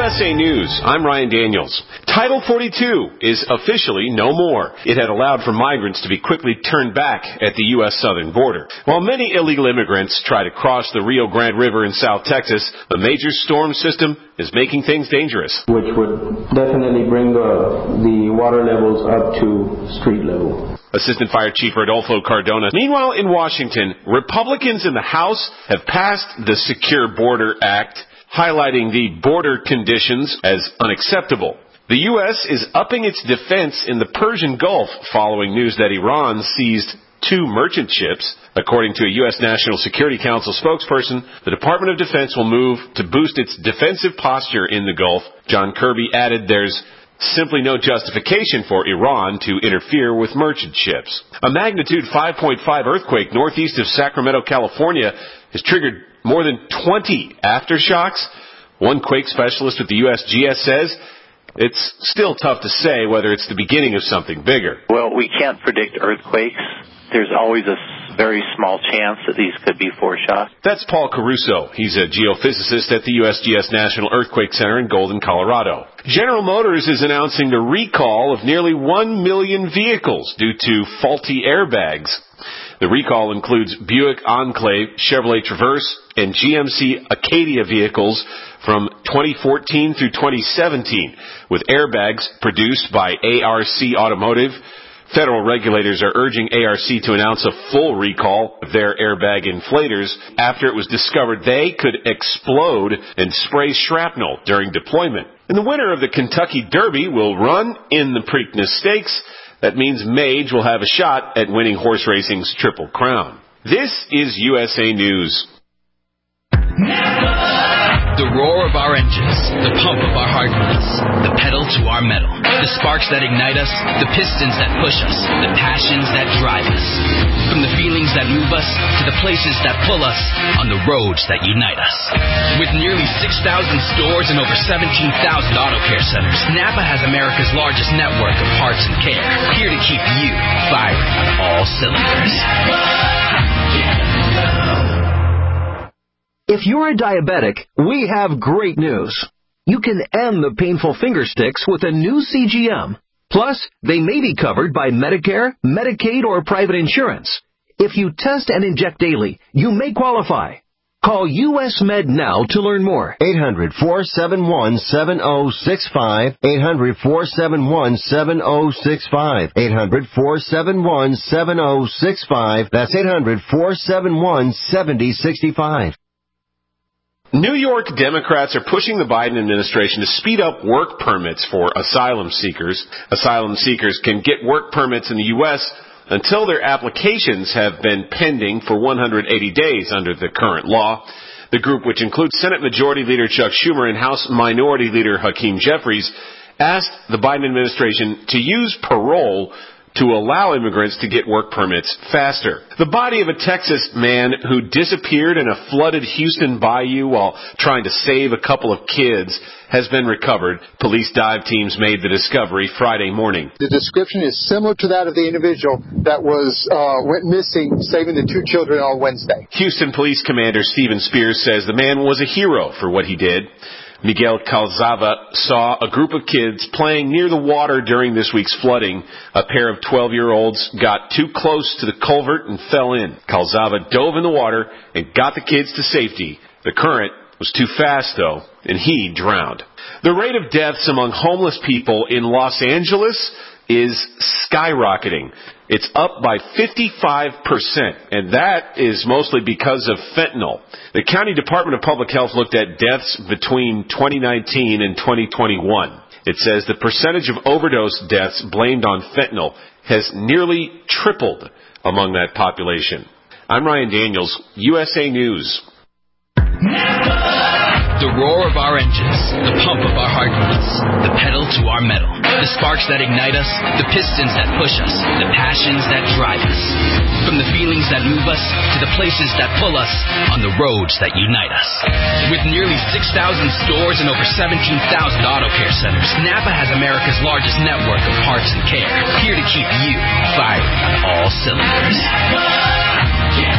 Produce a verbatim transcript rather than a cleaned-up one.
S A News, I'm Ryan Daniels. Title forty-two is officially no more. It had allowed for migrants to be quickly turned back at the U S southern border. While many illegal immigrants try to cross the Rio Grande River in South Texas, the major storm system is making things dangerous. Which would definitely bring the, the water levels up to street level. Assistant Fire Chief Rodolfo Cardona. Meanwhile, in Washington, Republicans in the House have passed the Secure Border Act, highlighting the border conditions as unacceptable. The U S is upping its defense in the Persian Gulf following news that Iran seized two merchant ships. According to a U S National Security Council spokesperson, the Department of Defense will move to boost its defensive posture in the Gulf. John Kirby added there's simply no justification for Iran to interfere with merchant ships. A magnitude five point five earthquake northeast of Sacramento, California, has triggered more than twenty aftershocks. One quake specialist with the U S G S says it's still tough to say whether it's the beginning of something bigger. Well, we can't predict earthquakes. There's always a very small chance that these could be foreshocks. That's Paul Caruso. He's a geophysicist at the U S G S National Earthquake Center in Golden, Colorado. General Motors is announcing the recall of nearly one million vehicles due to faulty airbags. The recall includes Buick Enclave, Chevrolet Traverse, and G M C Acadia vehicles from twenty fourteen through twenty seventeen, with airbags produced by A R C Automotive. Federal regulators are urging A R C to announce a full recall of their airbag inflators after it was discovered they could explode and spray shrapnel during deployment. And the winner of the Kentucky Derby will run in the Preakness Stakes. That means Mage will have a shot at winning horse racing's Triple Crown. This is U S A News. The roar of our engines, the pump of our heartbeats, the pedal to our metal, the sparks that ignite us, the pistons that push us, the passions that drive us. From the feelings that move us to the places that pull us on the roads that unite us. With nearly six thousand stores and over seventeen thousand auto care centers, Napa has America's largest network of parts and care, here to keep you firing on all cylinders. If you're a diabetic, we have great news. You can end the painful finger sticks with a new C G M. Plus, they may be covered by Medicare, Medicaid, or private insurance. If you test and inject daily, you may qualify. Call U S Med now to learn more. eight hundred, four seven one, seven oh six five. eight hundred, four seven one, seven oh six five. eight hundred, four seven one, seven oh six five. That's eight hundred, four seven one, seven oh six five. New York Democrats are pushing the Biden administration to speed up work permits for asylum seekers. Asylum seekers can get work permits in the U S until their applications have been pending for one hundred eighty days under the current law. The group, which includes Senate Majority Leader Chuck Schumer and House Minority Leader Hakeem Jeffries, asked the Biden administration to use parole to allow immigrants to get work permits faster. The body of a Texas man who disappeared in a flooded Houston bayou while trying to save a couple of kids has been recovered. Police dive teams made the discovery Friday morning. The description is similar to that of the individual that was uh, went missing, saving the two children on Wednesday. Houston Police Commander Stephen Spears says the man was a hero for what he did. Miguel Calzava saw a group of kids playing near the water during this week's flooding. A pair of twelve-year-olds got too close to the culvert and fell in. Calzava dove in the water and got the kids to safety. The current was too fast, though, and he drowned. The rate of deaths among homeless people in Los Angeles is skyrocketing. It's up by fifty-five percent, and that is mostly because of fentanyl. The County Department of Public Health looked at deaths between twenty nineteen and twenty twenty-one. It says the percentage of overdose deaths blamed on fentanyl has nearly tripled among that population. I'm Ryan Daniels, U S A News. The roar of our engines, the pump of our heartbeats, the pedal to our metal, the sparks that ignite us, the pistons that push us, the passions that drive us. From the feelings that move us to the places that pull us on the roads that unite us. With nearly six thousand stores and over seventeen thousand auto care centers, Napa has America's largest network of parts and care, here to keep you firing on all cylinders. Napa, yeah.